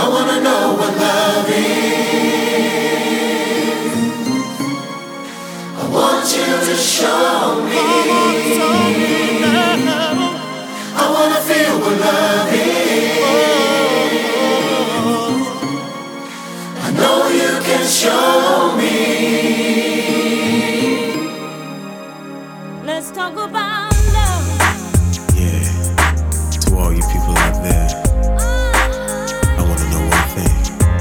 wanna know what love is. I want you to show me. I wanna feel what love is. I know you can show me. Let's talk about love. Yeah, to all you people out there, I wanna know one thing.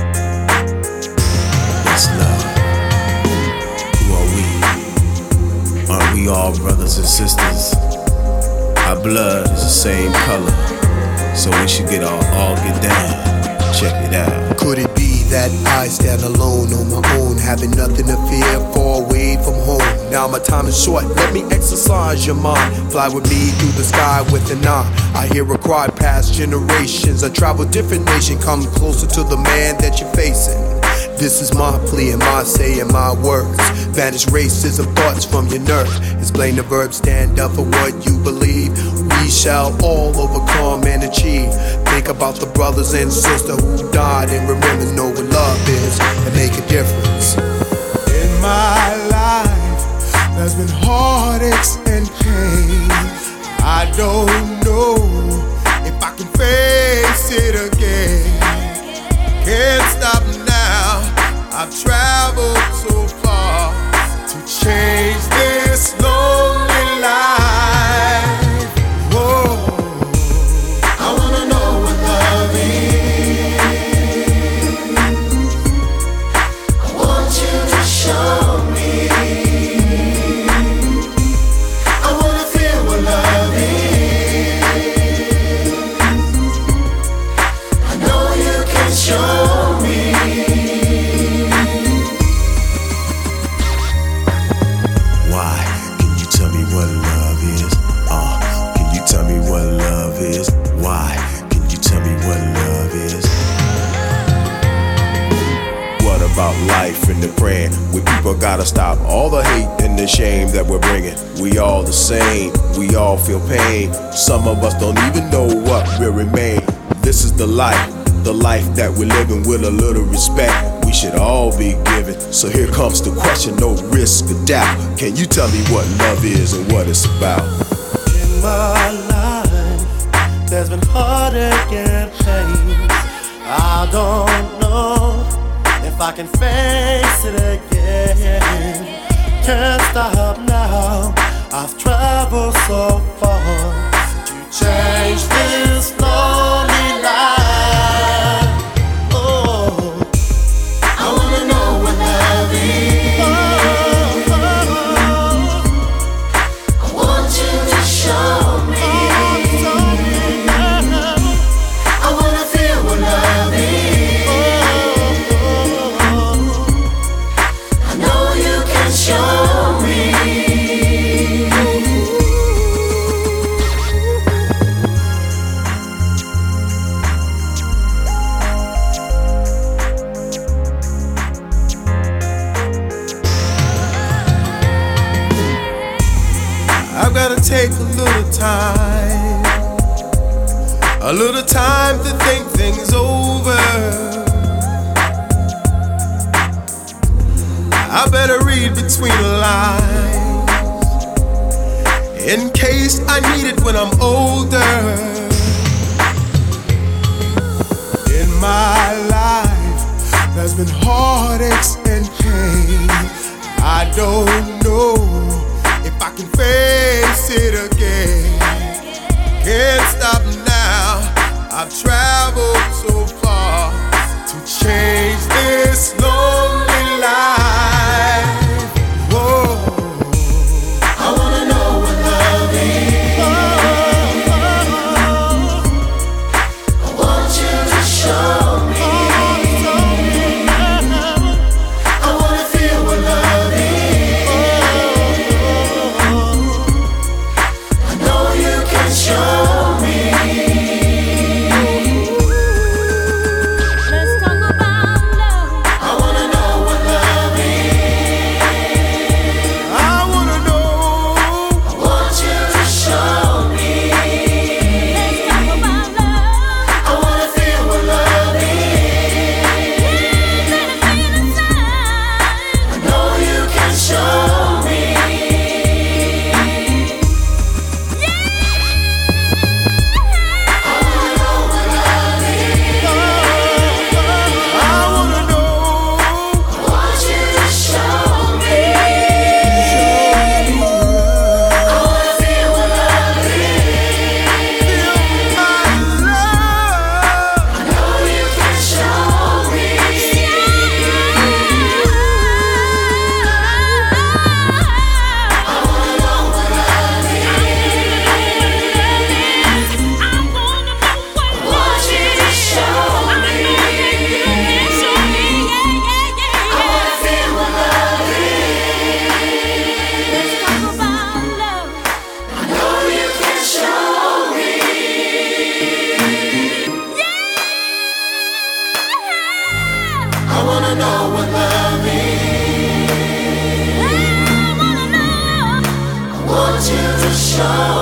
What's love? Who are we? Aren't we all brothers and sisters? Our blood is the same color, so we should all get down. Check it out. Could it be that I stand alone on my own, having nothing to fear, far away from home? Now my time is short, let me exercise your mind. Fly with me through the sky with an eye. I hear a cry past generations. I travel different nation, come closer to the man that you're facing. This is my plea and my say and my words. Vanish racism thoughts from your nerve. Explain the verb, stand up for what you believe. We shall all overcome and achieve. Think about the brothers and sisters who died and remember, know what love is and make a difference. In my life, there's been heartaches and pain. I don't know if I can face it again. Can't stop now. I've traveled so far to change this lonely life. Whoa. I wanna know what love is. I want you to show me. I wanna feel what love is. I know you can show me. Why? Can you tell me what love is? Can you tell me what love is? Why? Can you tell me what love is? What about life and the praying? We people gotta stop all the hate and the shame that we're bringing. We all the same, we all feel pain. Some of us don't even know what will remain. This is the life that we're living with a little respect. We should all be given. So here comes the question, no risk or doubt. Can you tell me what love is and what it's about? In my life, there's been heartache and pain. I don't know if I can face it again. Can't stop now. I've traveled so far to change this lonely life. I wanna know what love is. I want you to show me. I wanna feel what love is. I know you can show me. I've gotta take a little time to think things over. I better read between the lines in case I need it when I'm older. In my life, there's been heartaches and pain. I don't know if I can face it again. Can't stop now. I've traveled so far to change this lonely life. Whoa. I wanna know what love is. I want you to show me. I wanna feel what love is. I know you can show me. know what love is. I wanna know. I want you to show